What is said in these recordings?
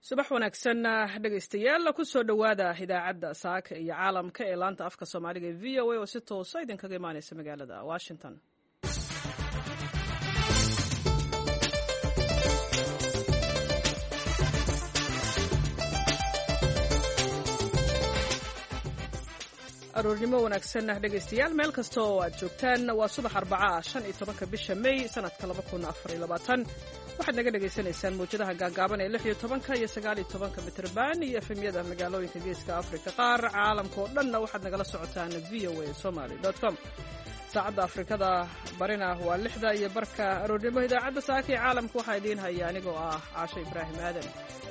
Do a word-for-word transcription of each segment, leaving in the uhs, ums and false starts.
subax wanaagsan dhegaystayaal ku soo dhowaada idaacadda saaka iyo caalamka ee laanta afka soomaaliga ee v o a oo si toosa idinkaga imaanaysa magaalada washington. aroornimo wanaagsan dhegaystayaal meel kasta oo aad joogtaan waa subax arbaca ah shan iyo tobanka bisha may sanadka laba kun afar iyo labaatan waxaad naga dhagaysanaysaan mawjadaha gaagaaban ee lix iyo tobanka iyo sagaal iyo tobanka mitirban iyo efemyada magaalooyinka geeska afrika qaar caalamka oo dhanna waxaad nagala socotaan v o a somaly com. saacadda afrikada barina waa lixda iyo barka aroornimo. idaacadda saaka iyo caalamka waxaa idiin haya anigoo ah caasho ibraahim aadan.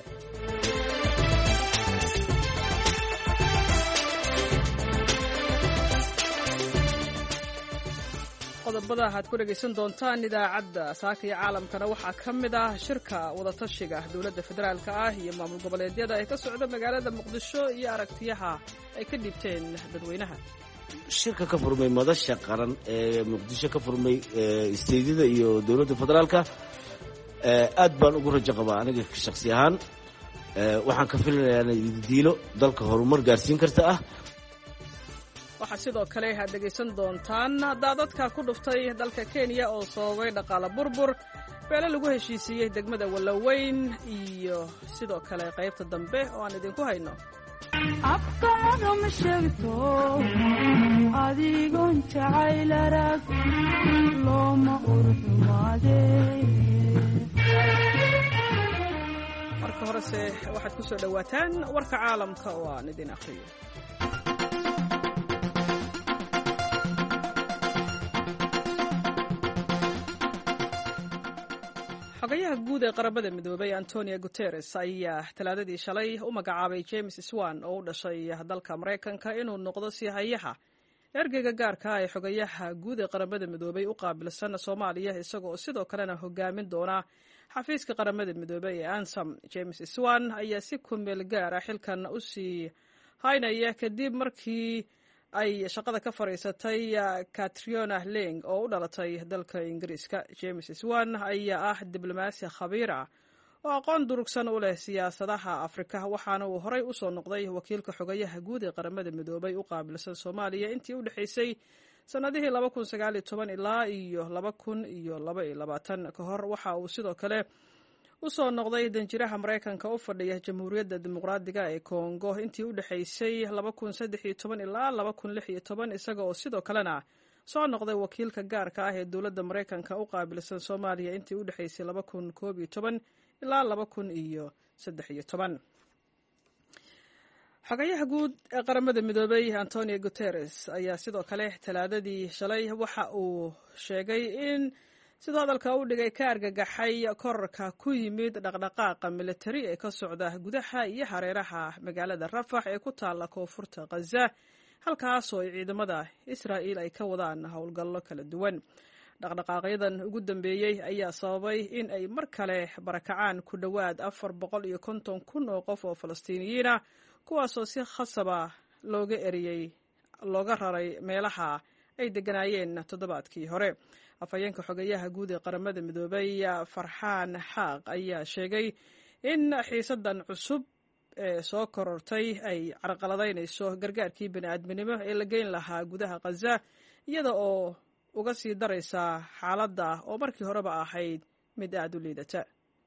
qodobada aad ku dhegaysan doontaan idaacadda saaka iyo caalamkana waxaa ka mid ah shirka wadatashiga dowladda federaalka ah iyo maamul goboleedyada ee ka socda magaalada muqdisho iyo aragtiyaha ay ka dhiibteen dadweynaha. shirka ka furmay madasha qaran ee muqdisho ka furmay isteydyada iyo dowladda federaalka aad baan ugu rajo qabaa aniga shakhsi ahaan. waxaan ka filinayaa diilo dalka horumar gaarsiin karta ah. waxaa sidoo kale aad dhegaysan doontaan daadadka ku dhuftay dalka kenya oo sababay dhaqaale burbur beele lagu heshiisiiyey degmada Wallaweyn iyo sidoo kale qaybta dambe oo aan idinku hayno. afkaaga ma sheegto adigoon jacayl arag looma urxumaade. marka horese waxaad ku soo dhowaataan warka caalamka oo aan idin akhriyo. xogayaha guud ee qaramada midoobay Antonio Guterres ayaa talaadadii shalay u magacaabay James Swan oo u dhashay dalka Mareykanka inuu noqdo sihayaha ergeyga gaarka ah ee xogayaha guud ee qaramada midoobay u qaabilsan Soomaaliya isagoo sidoo kalena hogaamin doona xafiiska qaramada midoobay ee ANSOM. James Swan ayaa si ku meel gaar ah xilkan u sii haynaya kadib markii ay shaqada ka fariisatay Catriona Lang oo u dhalatay dalka Ingiriiska. James Swan ayaa ah diblomaasi khabiir ah oo aqoon durugsan u leh siyaasadaha Afrika waxaana uu horey u soo noqday wakiilka xogayaha guud ee qaramada midoobay u qaabilsan Soomaaliya intii u dhaxaysay sanadihii laba kun sagaal iyo toban ilaa iyo laba kun iyo laba iyo labaatan. ka hor waxa uu sidoo kale u soo noqday danjiraha Mareykanka u fadhiya Jamhuuriyadda Dimuqraadiga ee Kongo intii u dhaxaysay laba kun saddex iyo toban ilaa laba kun lix iyo toban isaga oo sidoo kalena soo noqday wakiilka gaarka ah ee dowladda Mareykanka u qaabilsan Soomaaliya intii u dhaxaysay laba kun koob iyo toban ilaa laba kun iyo saddex iyo toban. xogayaha guud ee qaramada midoobay Antonio Guterres ayaa sidoo kale talaadadii shalay waxa uu sheegay in sidoo hadalka u dhigay ka argagaxay kororka ku yimid dhaqdhaqaaqa militari ee ka socda gudaha iyo hareeraha magaalada Rafah ee ku taala koonfurta Gaza halkaas oo ciidamada Israa'iil ay ka wadaan howlgallo kala duwan. dhaqdhaqaaqyadan ugu dambeeyay ayaa sababay in ay mar kale barakacaan ku dhowaad afar boqol iyo konton kun oo qof oo Falastiiniyiin ah kuwaasoo si khasab ah looga eriyey looga raray meelaha ay deganaayeen toddobaadkii hore. afhayeenka xogayaha guud ee qaramada midoobay Farxaan Xaaq ayaa sheegay in xiisadan cusub ee soo korortay ay carqaladaynayso gargaarkii bini'aadminimo ee la geyn lahaa gudaha Gaza iyada oo uga sii daraysa xaaladda oo markii horeba ahayd mid aad u liidata.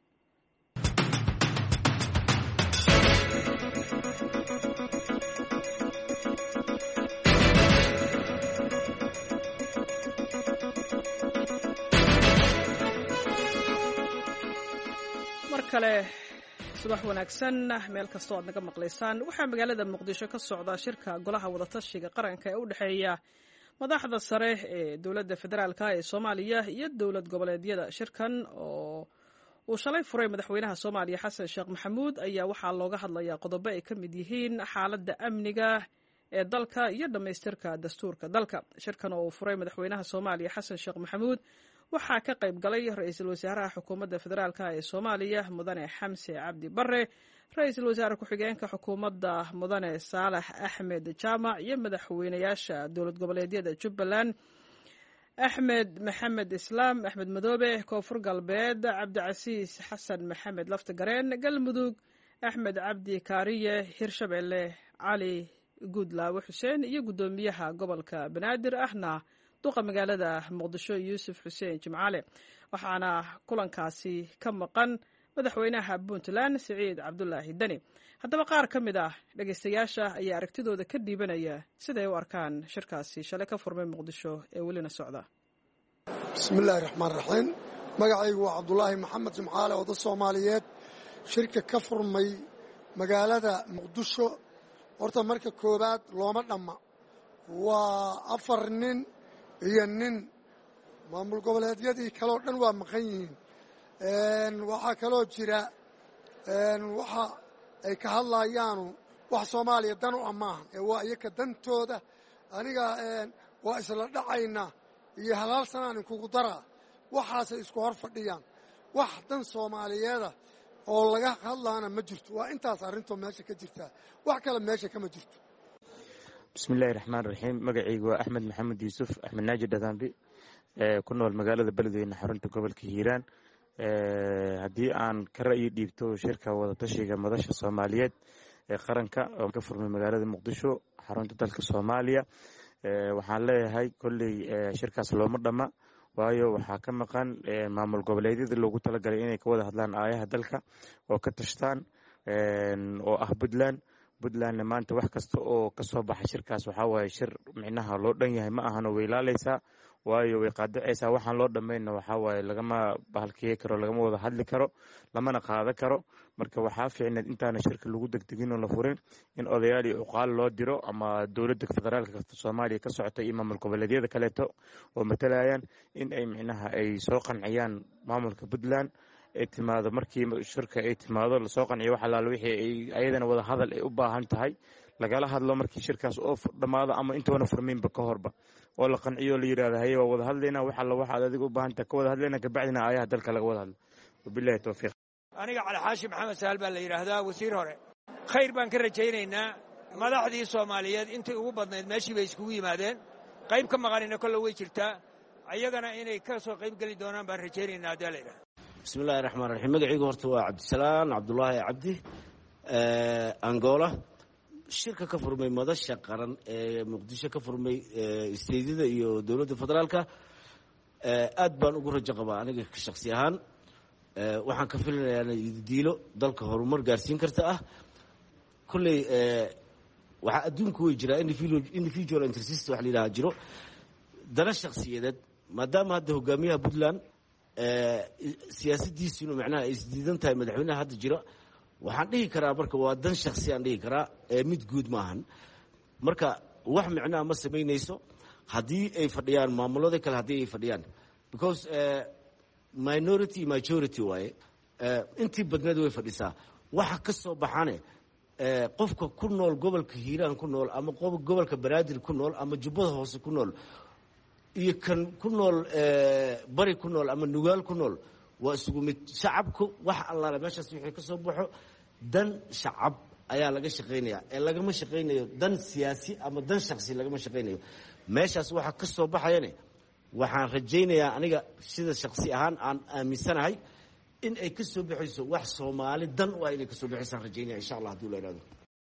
kale subax wanaagsan meel kasta oo aad naga maqlaysaan. waxaa magaalada muqdisho ka socda shirka golaha wadatashiga qaranka ee u dhexeeya madaxda sare ee dowladda federaalka ee Soomaaliya iyo dowlad goboleedyada. shirkan oo uu shalay furay madaxweynaha Soomaaliya Xasan Sheekh Maxamuud ayaa waxaa looga hadlayaa qodobo ay ka mid yihiin xaaladda amniga ee dalka iyo dhamaystirka dastuurka dalka. shirkan oo uu furay madaxweynaha Soomaaliya Xasan Sheekh Maxamuud waxaa ka qayb galay ra'iisul wasaaraha xukuumadda federaalka ee Soomaaliya mudane Xamse Cabdi Barre, ra'iisul wasaare ku-xigeenka xukuumadda mudane Saalax Axmed Jaamac iyo madaxweynayaasha dowlad goboleedyada Jubbaland Axmed Maxamed Islaam Axmed Madoobe, Koonfur Galbeed Cabdicasiis Xasan Maxamed Laftagareen, Galmudug axmed cabdi kaariye hirshabelle cali guudlaawe xuseen iyo guddoomiyaha gobolka banaadir ahna duqa magaalada muqdisho yuusuf xuseen jimcaale waxaana kulankaasi ka maqan madaxweynaha puntland siciid cabdulaahi deni haddaba qaar ka mid ah dhegaystayaasha ayaa aragtidooda ka dhiibanaya siday u arkaan shirkaasi shalay ka furmay muqdisho ee welina socda. bismillaahi raxmaan raxiim. magacaygu waa cabdulaahi maxamed jimcaale oda soomaaliyeed. shirka ka furmay magaalada muqdisho horta marka koowaad looma dhamma, waa afar nin iyo nin. maamul goboleedyadii kaleo dhan waa maqan yihiin. waxaa kaloo jira waxa ay ka hadlayaanu wax soomaaliya dan u ah maahan ee waa iyaka dantooda. aniga waa isla dhacayna iyo halaal sanaan inkugu daraa waxaasay isku hor fadhiyaan. wax dan soomaaliyeeda oo laga hadlaana ma jirto. waa intaas arrintoo meesha ka jirtaa, wax kale meesha kama jirto. bismillahi raxmaan raxiim. magacaygu waa axmed maxamed yuusuf axmed naaji dhadaambi, ku nool magaalada beledweyne xarunta gobolka hiiraan. haddii aan ka ra'yi dhiibto shirka wadatashiga madasha soomaaliyeed ee qaranka oo ka furmay magaalada muqdisho xarunta dalka soomaaliya, waxaan leeyahay kolley shirkaas looma dhamma, waayo waxaa ka maqan maamul goboleedyada loogu talagalay inay ka wada hadlaan aayaha dalka oo ka tashtaan, oo ah puntland. puntlandna maanta wax kasta oo kasoo baxa shirkaas waxaa waaye shir micnaha loo dhan yahay ma ahano way ilaaleysaa, waayo way qaadacaysaa. waxaan loo dhammayna waxaa waaye lagama bahalkiye karo, lagama wada hadli karo, lamana qaada karo. marka waxaa fiicneed intaana shirka lagu degdegin oo la furin in odayaal iyo cuqaal loo diro ama dowladda federaalka soomaaliya ka socota iyo maamul goboleedyada kaleeto oo matalayaan in ay micnaha ay soo qanciyaan maamulka puntland ay timaado. markii shirka ay timaado lasoo qanciyo wax alaala wixii ay ayadana wada hadal ay u baahan tahay lagala hadlo markii shirkaas oo dhammaado ama intoona furmiinba ka horba oo la qanciyo la yidhahdo haye waa wada hadlaynaa wax alla waxaad adiga u baahan tahay ka wada hadlaynaa, kabacdina aayaha dalka laga wada hadlo. wabillahi towfiiq. aniga cali xaashi maxamed sahal baa la yidhaahdaa, wasiir hore. khayr baan ka rajaynaynaa. madaxdii soomaaliyeed intii ugu badnayd meeshii bay iskugu yimaadeen. qayb ka maqanina kolle way jirtaa, ayagana inay ka soo qayb geli doonaan baan rajaynaynaa haddii la yidhahda. bismillahi raxmaan raxiim. magacaygu horta waa cabdisalaan cabdulaahi cabdi angola. shirka ka furmay madasha qaran ee muqdisho ka furmay isteydyada iyo dowladda federaalka aad baan ugu rajo qabaa aniga shaksi ahaan. waxaan ka filinayaa diilo dalka horumar gaarsiin karta ah. kolley waxaa adduunka way jiraa individual interest wax la yidhaha jiro, dana shakhsiyadeed. maadaama hadda hogaamiyaha puntland siyaasadiisiinu macnaha ay isdiidan tahay madaxweynaha hadda jira, waxaan dhihi karaa marka waa dan shaksi aan dhihi karaa ee mid guud maahan. marka wax micnaha ma samaynayso haddii ay fadhiyaan maamulada kale haddii ay fadhiyaan, because minority majority waaye. intii badneed way fadhisaa. waxa ka soo baxane qofka ku nool gobolka hiiraan ku nool ama gobolka banaadir ku nool ama jubbada hoose ku nool iyo kan ku nool bari ku nool ama nugaal ku nool waa isugu mid. shacabku wax allaale meeshaas wixii ka soo baxo dan shacab ayaa laga shaqaynayaa ee lagama shaqaynayo dan siyaasi ama dan shaksi lagama shaqaynayo. meeshaas waxa ka soo baxayane waxaan rajaynayaa aniga sida shaksi ahaan aan aaminsanahay in ay ka soo baxayso wax soomaali dan u ah inay ka soo baxaysaan rajaynaya insha allah hadduu la yidhahdo.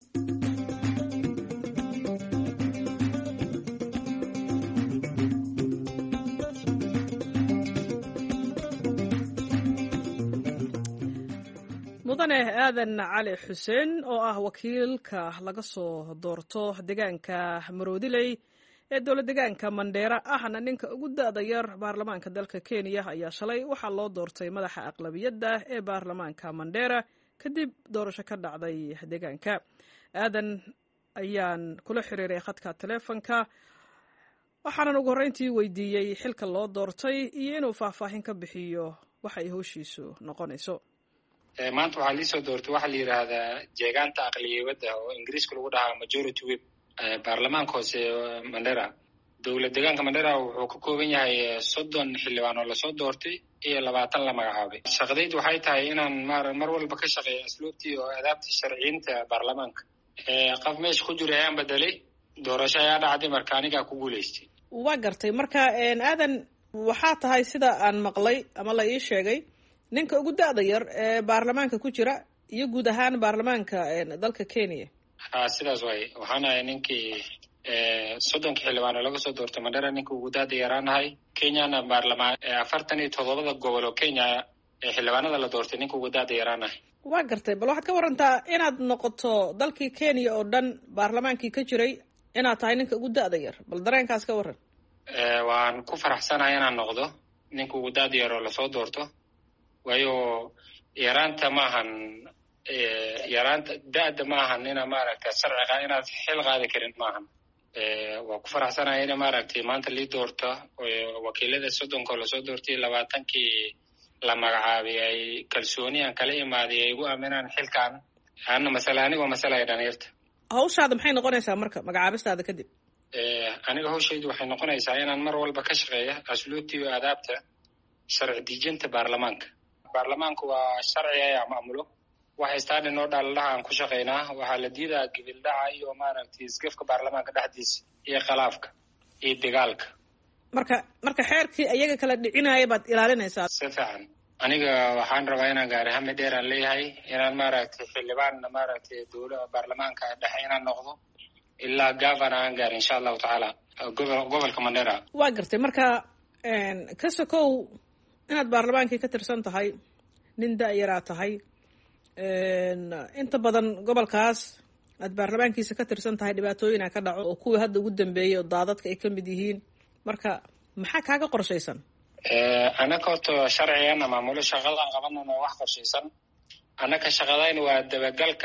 mudane aadan cali xuseen oo ah wakiilka laga soo doorto deegaanka maroodiley ee dowlad deegaanka mandheera ahna ninka ugu da-da yar baarlamaanka dalka kenya ayaa shalay waxaa loo doortay madaxa aqlabiyadda ee baarlamaanka mandheera kadib doorasho ka dhacday deegaanka. aadan ayaan kula xiriiray khadka taleefonka waxaanan ugu horreyntii weydiiyey xilka loo doortay iyo inuu faahfaahin ka bixiyo waxa ay howshiisu noqonayso. maanta waxaa liisoo doortay waxaa la yidhaahdaa jeegaanta aqliyadda oo ingiriiska lagu dhahaa majority whip. baarlamaanka hoose mandera dowlad deegaanka mandera wuxuu ka kooban yahay soddon xildhibaan oo lasoo doortay iyo labaatan la magacaabay. shaqadaydu waxay tahay inaan mar walba ka shaqeeyo asluubtii oo adaabtii sharciyiinta baarlamaanka. qof meesha ku jira ayaan bedelay, doorasho ayaa dhacday, marka anigaa ku guulaystay. waa gartay. marka aadan waxaa tahay sida aan maqlay ama la ii sheegay ninka ugu da-da yar ee baarlamaanka ku jira iyo guud ahaan baarlamaanka dalka Kenya. ha sidaas way waxaan ahay ninkii soddonkii xildhibaan laga soo doortay Mandera ninkii ugu daada yaraanahay Kenyana baarlamaan afartan iyo toddobada gobol oo Kenya ee xildhibaanada la doortay ninkii ugu daada yaraanahay. waa gartay bal waxaad ka warantaa inaad noqoto dalkii Kenya oo dhan baarlamaankii ka jiray inaad tahay ninka ugu daada yar bal dareenkaas ka waran. ee waan ku faraxsanahay inaan noqdo ninka ugu daada yar oo la soo doorto waayo yaraanta maahan yaraanta daada maahan ina maaragtay sharciga inaad xil qaadi karin maahan. waa ku faraxsanahay in maaragtay maanta lii doorto wakiilada soddonka la soo doortay labaatankii la magacaabay ay kalsooni aan kala imaaday ay ugu aaminaan xilkan ana masala aniga masala ay dhalinyarta. hawshaada maxay noqonaysaa marka magacaabistaada kadib? aniga hawshaydu waxay noqonaysaa inaan mar walba ka shaqeeyo asluubta iyo adaabta sharci dejinta baarlamaanka. baarlamaanku waa sharci ay maamulo waxa istaadin oo dhalaha aan ku shaqeynaa waxaa la diidaa gibildhaca iyo maaragtay isgafka baarlamaanka dhexdiisa iyo khilaafka iyo dagaalka. marka marka xeerkii ayaga kala dhicinaya baad ilaalinaysaa. si fiican aniga waxaan rabaa inaan gaari hami dheer aan leeyahay inaan maaragtay xildhibaan maaragtay dowladda baarlamaanka dhexe inaan noqdo ilaa governor aan gaari insha allahu tacaala gobolka Mandera. waa gartay marka ka sokow inaad baarlamaankii ka tirsan tahay nin da-yaraa tahay inta badan gobolkaas aad baarlamaankiisa ka tirsan tahay dhibaatooyina ka dhaco oo kuwii hadda ugu dambeeyey oo daadadka ay ka mid yihiin marka maxaa kaaga qorshaysan? anaka horta sharcigan maamulo shaqadaan qabanana wax qorshaysan anaka shaqadayn waa dabagalka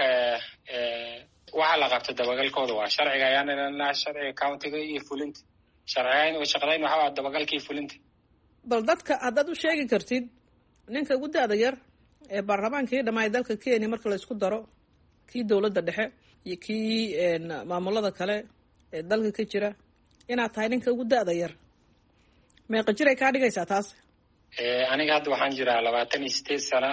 waxa la qabta dabagalkooda waa sharciga ayaan ilaalinaa sharciga countiga iyo fulinta sharcigan oo shaqadayn waxa waa dabagalkii fulinta. bal dadka haddaad u sheegi kartid ninka ugu daada yar ee baarlamaankii dhammaay dalka Kenya marka la isku daro kii dowladda dhexe iyo kii maamulada kale ee dalka ka jira inaad tahay ninka ugu daada yar meeqa jir ay kaa dhigaysaa taas? aniga hadda waxaan jiraa labaatan iyo sideed sano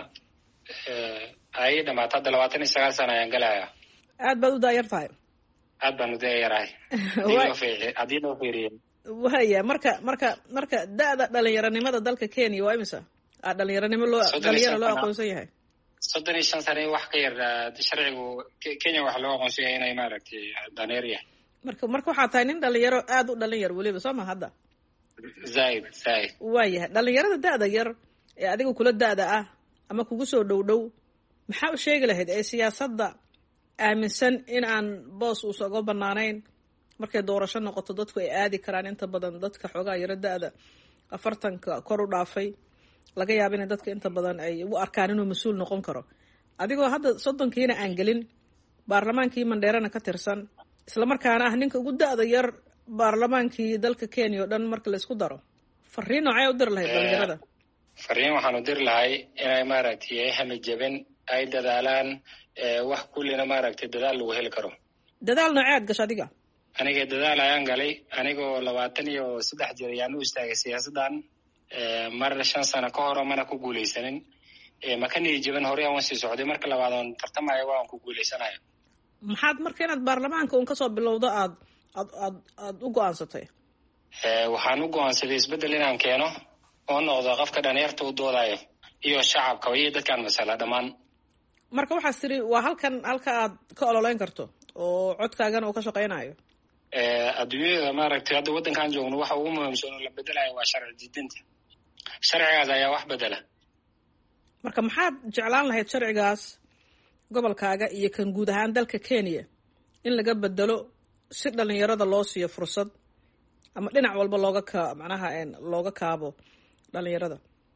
ay dhamaata hadda labaatan iyo sagaal sano ayaan galayaa. aad baad u daayar tahay. aad baan u daayarahay haddii loo fiiriyo. waya marka marka marka da-da dhalinyaranimada dalka Kenya waa imisa aa dhalinyaranimo loo dhalinyaro loo aqoonsan yahay? soddon iyo shan sano wax ka yar sharcigu Kenya waxa loo aqoonsan yahay inay maaragtay dhalinyaro yahay. marka marka waxaa tahay nin dhalinyaro aad u dhalinyar weliba soo ma hadda? zaid zaid waayahay dhalinyarada da-da yar ee adiga kula da-da ah ama kugu soo dhow dhow maxaa u sheegi lahayd ee siyaasadda aaminsan in aan boos uusa uga banaanayn markay doorasho noqoto dadku ay aadi karaan inta badan dadka xoogaa yaro da-da afartanka kor u dhaafay laga yaaba inay dadka inta badan ay u arkaan inuu mas-uul noqon karo adigoo hadda soddonkiina aan gelin baarlamaankii Manderana ka tirsan islamarkaana ah ninka ugu da-da yar baarlamaankii dalka Kenya oo dhan marka la isku daro fariin noocee u diri lahayd dhalinyarada? fariin waxaan u diri lahay inay maaragtay ay hami jabin ay dadaalaan wax kullina maaragtay dadaal lagu heli karo. dadaal noocee aad gasho adiga? aniga dadaal ayaan galay anigoo labaatan iyo saddex jir ayaan u istaagay siyaasaddan mar shan sano ka hor mana ku guulaysanin maka niyi jaban hore aan sii socday marka labaad aan tartamayo waan ku guulaysanayo. maxaad marka inaad baarlamaanka un kasoo bilowdo aad aad aad aad u go-aansatay? waxaan u go-aansaday isbeddel inaan keeno oo noqdo qofka dhalinyarta u doodayo iyo shacabka iyo dadkaan masala dhammaan. marka waxaad tiri waa halkan halka aad ka ololeyn karto oo codkaagana uu ka shaqeynayo? adduunyada maaragtay hadda waddankaan joogno waxa ugu muhiimsan oo la bedelayo waa sharci dejinta sharcigaas ayaa wax bedela. marka maxaad jeclaan lahayd sharcigaas gobolkaaga iyo kan guud ahaan dalka Kenya in laga bedelo si dhalinyarada loo siiyo fursad ama dhinac walba looga ka macnaha looga kaabo dhalinyarada?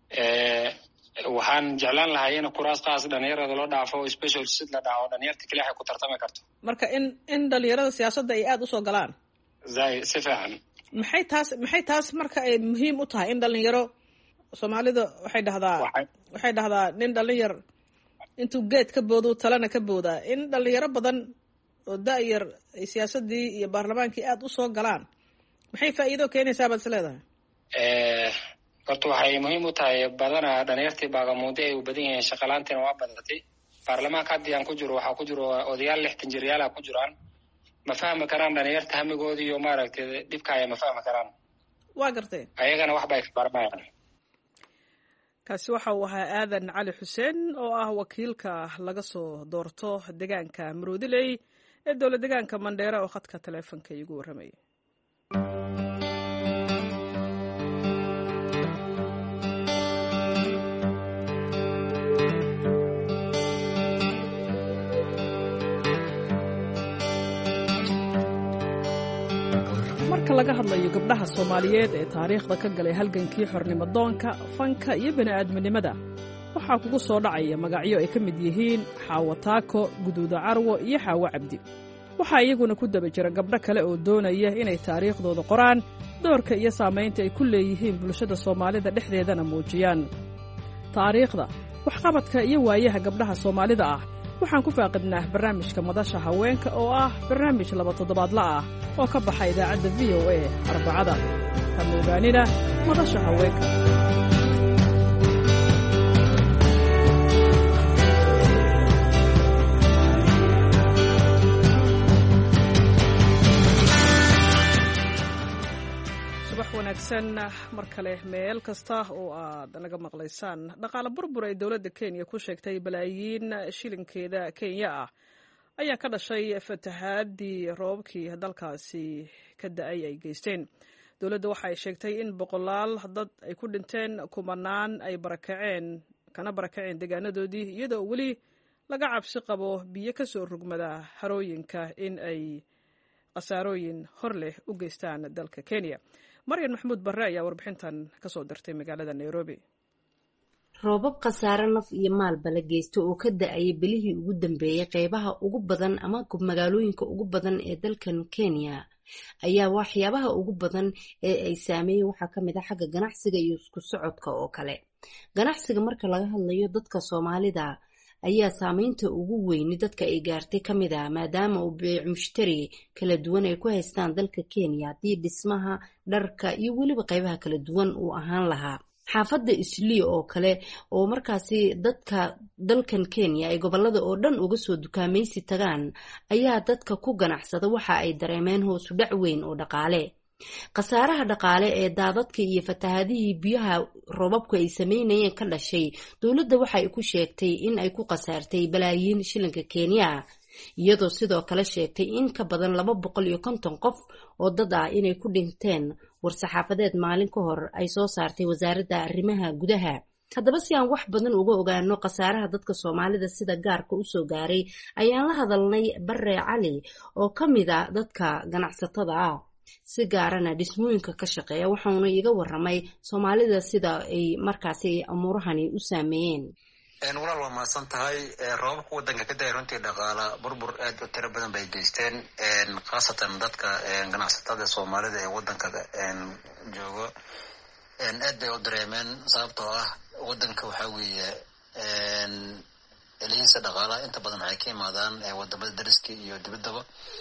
waxaan jeclaan lahay in kuraas qaas dhalinyarada loo dhaafo special sid la dhaco dhalinyarta kaliya ay ku tartami karto. marka in in dhalinyarada siyaasadda ay aad usoo galaan? zay si fiican. maxay taas maxay taas marka ay muhiim u tahay in dhalinyaro Soomaalida waxay dhahdaa waxay dhahdaa nin dhalinyar intuu geed ka boodo talana ka boodaa in dhalinyaro badan oo da-yar ay siyaasaddii iyo baarlamaankii aad usoo galaan maxay faa'iido keenaysaa baad is leedahay? horta waxay muhiim u tahay badana dhalinyartii baagamuude ay u badan yihiin shaqalaantiina waa badatay baarlamaanka haddii aan ku jiro waxaa ku jiro odayaal lixtan jiryaala ku jiraan ma fahmi karaan dhalinyarta hamigoodi iyo maaragtay dhibkaaya ma fahmi karaan. waa gartay ayagana wax bay baranayaan. kaasi waxa uu ahaa aadan cali xuseen oo ah wakiilka laga soo doorto deegaanka maroodiley ee dowlad deegaanka Mandheera oo khadka taleefanka igu warramay. marka laga hadlayo gabdhaha Soomaaliyeed ee taariikhda ka galay halgankii xornimo doonka, fanka iyo bini'aadminimada, waxaa kugu soo dhacaya magacyo ay ka mid yihiin Xaawo Taako, Guduuda Carwo iyo Xaawo Cabdi. waxaa iyaguna ku daba jira gabdho kale oo doonaya inay taariikhdooda qoraan, doorka iyo saamaynta ay ku leeyihiin bulshada Soomaalida dhexdeedana muujiyaan. taariikhda, waxqabadka iyo waayaha gabdhaha Soomaalida ah waxaan ku faaqidnaa barnaamijka Madasha Haweenka oo ah barnaamij laba toddobaadla ah oo ka baxa idaacadda V O A Arbacada. Ha moogaanina Madasha Haweenka. wanaagsan mar kale meel kasta oo aad naga maqlaysaan. dhaqaale burbur ay dowladda Kenya ku sheegtay balaayiin shilinkeeda Kenya ah ayaa ka dhashay fatahaadii roobkii dalkaasi ka da'ay ay geysteen. dowladda waxa ay sheegtay in boqolaal dad ay ku dhinteen, kumanaan ay barakaceen kana barakaceen deegaanadoodii, iyadoo weli laga cabsi qabo biyo ka soo rugmada harooyinka in ay khasaarooyin hor leh u geystaan dalka Kenya. Maryan Maxamuud Barre ayaa warbixintan ka soo dirtay magaalada Nairobi. roobab khasaare naf iyo maalba la geysto oo ka da'ay bilihii ugu dambeeyay qeybaha ugu badan ama magaalooyinka ugu badan ee dalkan Kenya ayaa waxyaabaha ugu badan ee ay saameeyeen waxaa ka mid ah xagga ganacsiga iyo isku socodka oo kale. ganacsiga marka laga hadlayo dadka Soomaalida ayaa saameynta ugu weyn dadka ay gaartay ka mid ah maadaama uu beec mushtari kala duwan ay ku haystaan dalka Kenya, haddii dhismaha, dharka iyo weliba qaybaha kala duwan uu ahaan lahaa. xaafadda Islii oo kale oo markaasi dadka dalkan Kenya ay gobolada oo dhan uga soo dukaamaysi tagaan ayaa dadka ku ganacsada waxa ay dareemeen hoos u dhac weyn oo dhaqaale. khasaaraha dhaqaale ee daadadka iyo fatahaadihii biyaha roobabku ay sameynayeen ka dhashay, dowladda waxa ay ku sheegtay in ay ku khasaartay balaayiin shilinka Kenya, iyadoo sidoo kale sheegtay in ka badan laba boqol iyo konton qof oo dad ah inay ku dhinteen. war-saxaafadeed maalin ka hor ay soo saartay wasaaradda arrimaha gudaha. haddaba si aan wax badan uga ogaano khasaaraha dadka Soomaalida sida gaarka u soo gaaray ayaan la hadalnay Barre Cali oo ka mid ah dadka ganacsatada ah, si gaarana dhismooyinka ka shaqeeya. waxaana iga warramay Soomaalida sida ay markaasi amuurahani u saameeyeen. walaal waa mahadsan tahay. roobabka waddanka ka da'ay runtii dhaqaala burbur aad u tiro badan bay geysteen, khaasatan dadka ganacsatada Soomaalida ee waddanka joogo aad bay u dareemeen, sababtoo ah waddanka waxaa weeye elihiisa dhaqaalaha inta badan waxay ka imaadaan wadamada dariska iyo dibaddaba.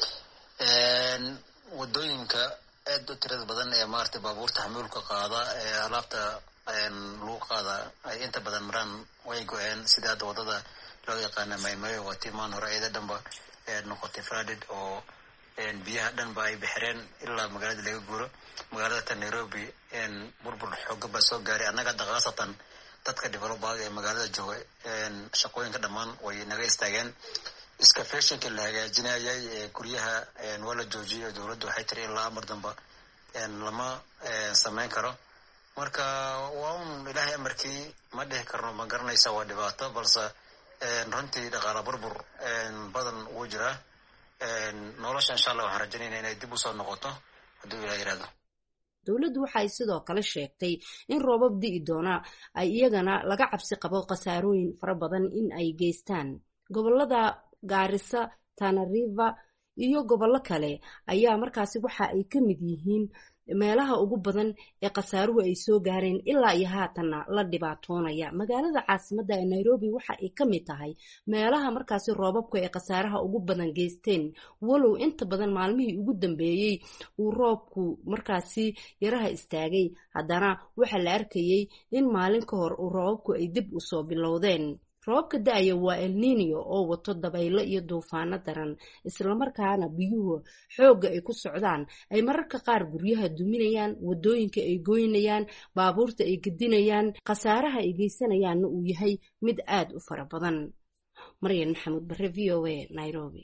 wadooyinka aad u tirada badan ee maaragtay baabuurta xamuulka qaada ee alaabta lagu qaada ay inta badan maraan way go-een, sida hadda wadada loo yaqaana Maymayo waa timaan hore ayada dhanba noqotay flooded oo biyaha dhanba ay bixireen ilaa magaalada laga guuro. magaalada tan Nairobi burbur xooga baa soo gaaray. annaga dhaqaasatan dadka developer ee magaalada jooga shaqooyinka dhammaan way naga istaageen. iska fashion-ka la hagaajinayay ee guryaha waa la joojiyay. dowladdu waxay tiri ilaa amar damba lama samayn karo. marka waa un ilaahay amarkii ma dhihi karno, ma garanaysa waa dhibaato, balse runtii dhaqaala burbur badan wuu jiraa. nolosha insha allah waxaan rajaynayna inay dib usoo noqoto hadduu ilaah yiraahdo. dowladdu waxay sidoo kale sheegtay in roobab di'i doona ay iyagana laga cabsi qabo khasaarooyin fara badan in ay geystaan. gobolada Garissa, Tana River iyo gobollo kale ayaa markaasi waxa ay ka mid yihiin meelaha ugu badan ee khasaaruhu ay soo gaareen ilaa iyo haatanna la dhibaatoonaya. magaalada caasimadda ee Nairobi waxa ay ka mid tahay meelaha markaasi roobabku ay khasaaraha ugu badan geysteen, walow inta badan maalmihii ugu dambeeyey uu roobku markaasi yaraha istaagay, haddana waxa la arkayay in maalin ka hor uu roobabku ay dib u soo bilowdeen. roobka da-aya waa El Niño oo wato dabaylo iyo duufaano daran islamarkaana biyuhu xoogga ay ku socdaan ay mararka qaar guryaha duminayaan, wadooyinka ay goynayaan, baabuurta ay gedinayaan, khasaaraha ay geysanayaanna uu yahay mid aad u fara badan. Maryan Maxamuud Barre, V O A, Nairobi.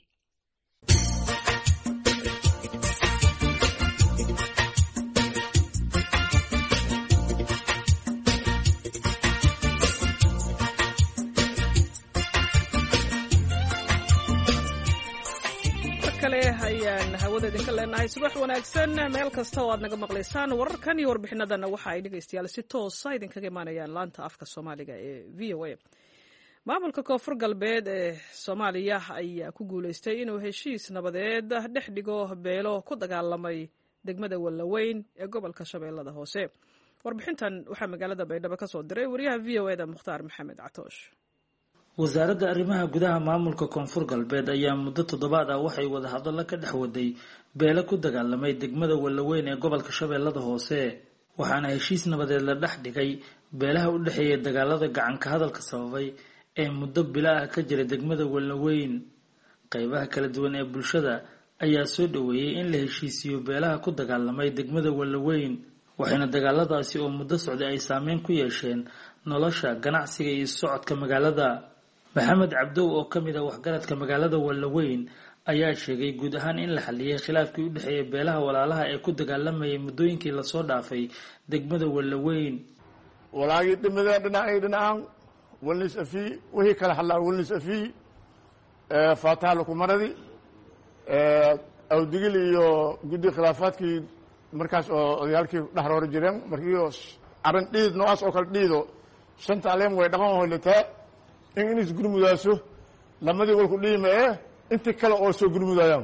ayaan hawada idinka leenahay subax wanaagsan meel kasta oo aad naga maqlaysaan. wararkan iyo warbixinadana waxa ay dhegaystayaal si toosa idinkaga imaanayaan laanta afka Soomaaliga ee V O A. maamulka koonfur galbeed ee Soomaaliya ayaa ku guuleystay inuu heshiis nabadeed dhex dhigo beelo ku dagaalamay degmada Wallaweyn ee gobolka Shabeellada Hoose. warbixintan waxaa magaalada Baydhabo ka soo diray wariyaha V O A da Mukhtaar Maxamed Catoosh. wasaaradda arrimaha gudaha maamulka koonfur galbeed ayaa muddo toddobaad ah waxay wada hadallo ka dhex waday beelo ku dagaalamay degmada Wallaweyn ee gobolka Shabeellada Hoose, waxaana heshiis nabadeed la dhex dhigay beelaha u dhexeeya dagaalada gacanka hadalka sababay ee muddo bila ah ka jira degmada Wallaweyn. qaybaha kala duwan ee bulshada ayaa soo dhaweeyay in la heshiisiyo beelaha ku dagaalamay degmada Wallaweyn, waxayna dagaaladaasi oo muddo socday ay saameyn ku yeesheen nolosha, ganacsiga iyo socodka magaalada. maxamed cabdow oo ka mid ah waxgaradka magaalada Wallaweyn ayaa sheegay guud ahaan in la xaliyay khilaafkii u dhexeeyay beelaha walaalaha ee ku dagaalamayay muddooyinkii la soo dhaafay degmada Wallaweyn. walaagii dhimada dhinacay dhinacaan walnis afi wixii kala hadlaa walnis afi ee faataha lagu maradi ee awdigil iyo guddi khilaafaadkii markaas oo odayaalkii dhaxroor jireen markii arin dhiid noocaas oo kala dhiido shanta aleem way dhaqan hoolataa in inis gurmudaaso lamadii walku dhiimee intii kale oo soo gurmudayaan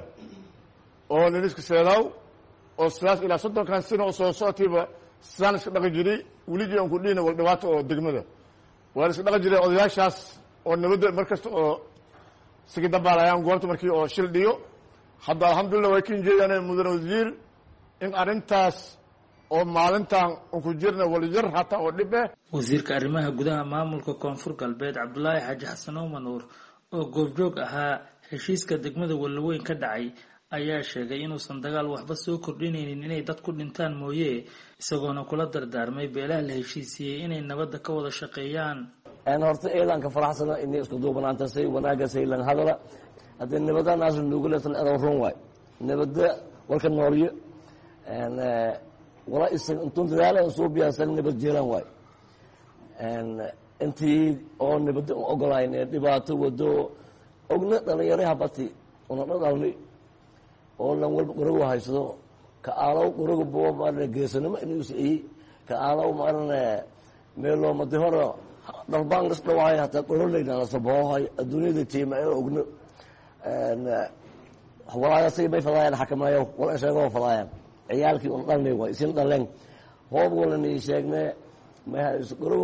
oo niniska seedaw oo sidaas ilaa soddonkan sano oo soo socotiiba sidaan iska dhaqan jiray weligii aan ku dhiina wal dhibaato oo degmada waa iska dhaqan jiray odayaashaas oo nabadda markasta oo sigi dabaalayaan goobta markii oo shil dhiyo. hadda alxamdulillah way kin jeedaan mudane wasiir in arrintaas oo maalintan ku jirna walyar hataa oo dhibe. wasiirka arrimaha gudaha maamulka koonfur galbeed Cabdullaahi Xaaji Xasan Manuur oo goobjoog ahaa heshiiska degmada Wallaweyn ka dhacay ayaa sheegay inuusan dagaal waxba soo kordhinaynin inay dad ku dhintaan mooye, isagoona kula dardaarmay beelaha la heshiisiyey inay nabadda ka wada shaqeeyaan. aan horta eedan ka faraxsana inay isku duubanaanta say wanaaga say lan hadala hadda nabadda naas nugu leesan adoon run way nabadda walka nooriyo aan wala isan intuu dadaalaan soo biyaasan nabad jeelan way aan intii oo nabadda ogolayn dhibaato wado ogna dhalinyaraha bati una dhadalni oo lan walba qorow haysto ka aalow qorow boo marna geesanimo inuu sii ka aalow marna meelo madhoro dalbaan isla waay hata qorolayna la sabahay adduunyada tiima ee ogna aan walaal say bay fadayaan xakamayo wala sheego fadayaan ciyaalkii un dhalnay way isin dhaleen hoob wala ni sheegnay ma qorow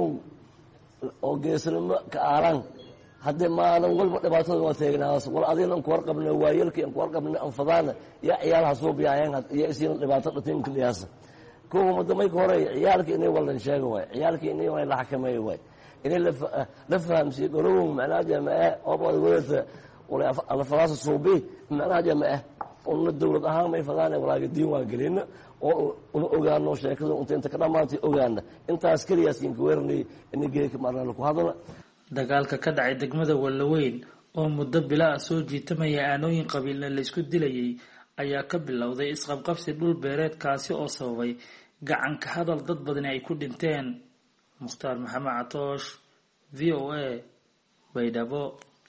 oo geesanimo ka aalan hadda maalan walba dhibaatada waa teegnaas wal adina ku warqabna waayelkii ku warqabna anfadana ya ciyaalaha soo biyayaan iyo isin dhibaatada tiimka dhiyaasa koow madamay ka hore ciyaalkii inay wala sheego way ciyaalkii inay way la xakameeyo way inay la fahamsi qorow macnaha jamaa oo wada wada wala ala falaas suubi macnaha jamaa oo dawlad ahaan may fadana walaaga diiwaan gelina oo uu ogaano sheekada inta inta ka dhamaatay ogaana intaas kaliya siin ku weernay in geeyka marna ku hadala. dagaalka ka dhacay degmada Wallaweyn oo muddo bilaa soo jiitamaya aanooyin qabiilna la isku dilayay ayaa ka bilowday isqabqabsi dhul beereed kaasi oo sababay gacan ka hadal dad badan ay ku dhinteen. Mukhtaar Maxamed Catoosh, V O A, Baydhabo.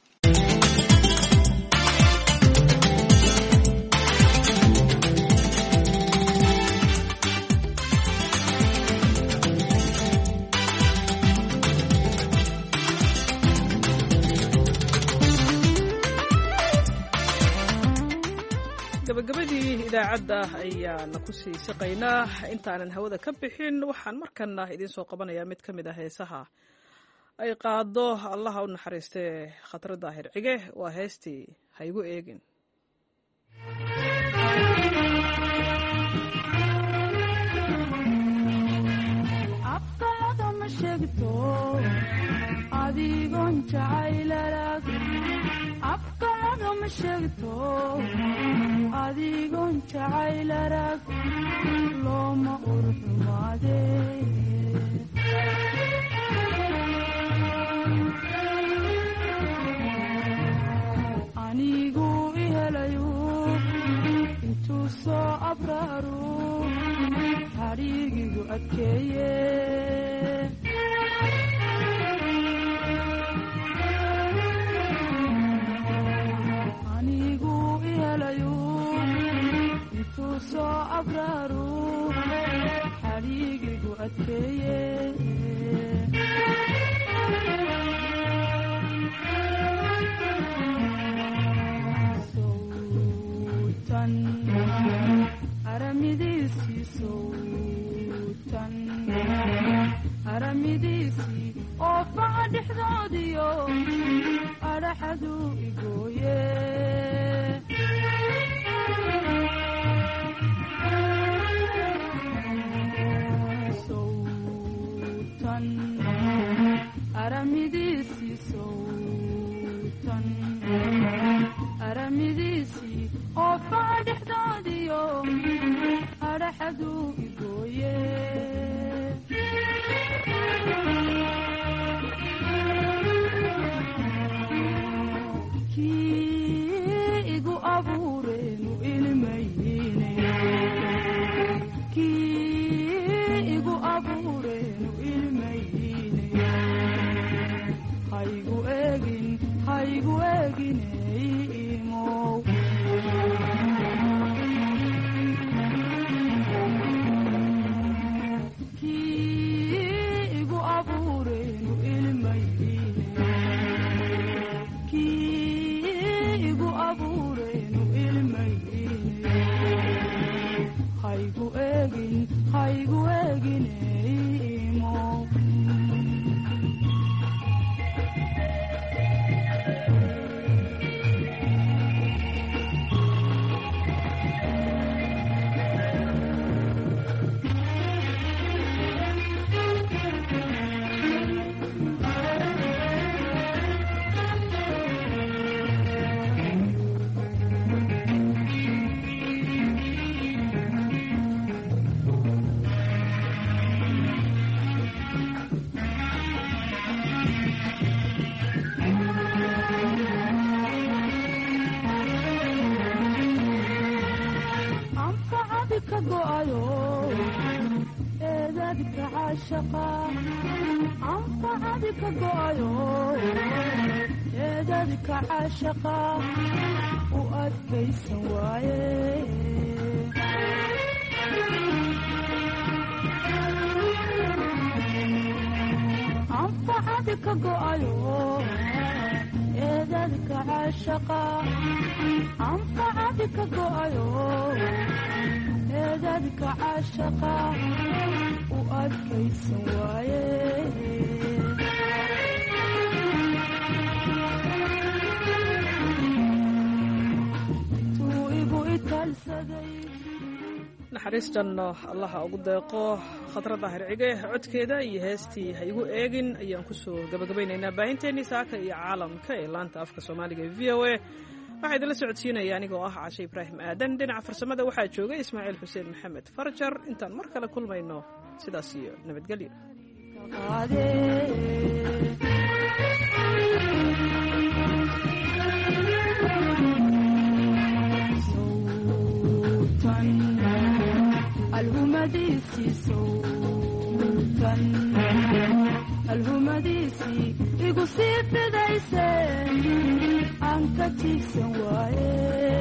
gabagabadii idaacadda ayaana ku sii shaqaynaa. intaanan hawada ka bixin waxaan markana idiin soo qabanayaa mid ka mid ah heesaha ay qaado allaha u naxariistee Khatar Daahir Cige. waa heestii haygu eegin. afkaada ma sheegto adigoon jacaylarag afkaagama sheegto adigoon jacaylarag looma urxumaade anigu ihelayu intuu soo abraaru xadhiigigu adkeeye anigu ihelayu intuu soo abraaru xadhiigigu adkeeye aramidiisii sowtan aramidiisii oo faca dhexdoodiyo adhaxaduu igooye sowtan aramidiisii sowtan aramidiisii oo faca dhexdoodiyo adhaxaduu igooye kii igu abuureenu ilmayne kii igu abuureenu ilmayne haygu eegin haygu eeginey imow haygu eeginey imow anfacadika go'ayo eedadka caashaqa u adkaysan waaye anfacadika go'ayo eedadka caashaqa anfacadika go'ayo eedadka caashaqa u adkaysan waaye tuu igu italsaday naxariis janno allaha ugu deeqo khadra daahir cige codkeeda iyo heestii ha igu eegin ayaan kusoo gabagabaynaynaa baahinteennii saaka iyo caalamka ee laanta afka soomaaliga ee v o a waxaa idinla socodsiinaya anigoo ah cashe ibraahim aadan dhinaca farsamada waxaa joogay ismaaciil xuseen maxamed farjar intaan mar kale kulmayno sidaas iyo nabadgelyo alhumadiisii sowtan alhumadiisii igu sii fidayse aan ka tiigsan waaye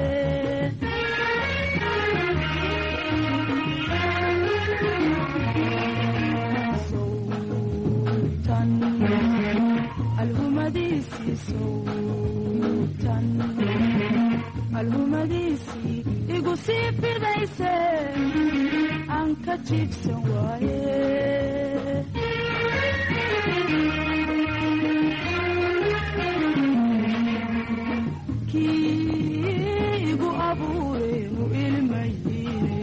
sowtan alhumadiisii sowtan alhumadiisii igu sii fidayse aan ka tiigsan waaye kii igu abuureenu ilmayne